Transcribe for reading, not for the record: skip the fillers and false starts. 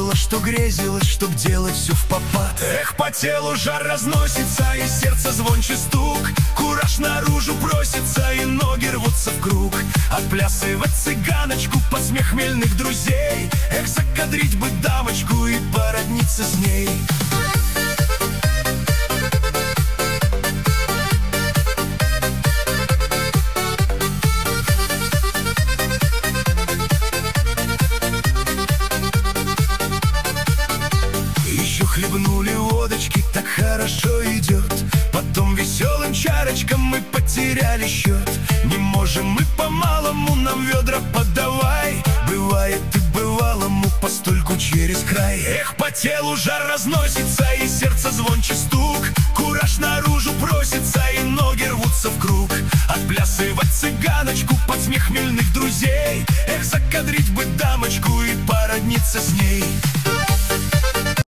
было, что грезилось, чтоб делать все впопад. Эх, по телу жар разносится, и сердце звонче стук. Кураж наружу просится, и ноги рвутся в круг. Отплясывать цыганочку под смех хмельных друзей. Эх, закадрить бы дамочку и породниться с ней. Хлебнули водочки, так хорошо идет. Потом веселым чарочкам мы потеряли счет. Не можем мы по-малому, нам ведра подавай. Бывает и бывалому постольку через край. Эх, по телу жар разносится, и сердце звонче стук. Кураж наружу просится, и ноги рвутся в круг. Отплясывать цыганочку под смех хмельных друзей. Эх, закадрить бы дамочку и породниться с ней.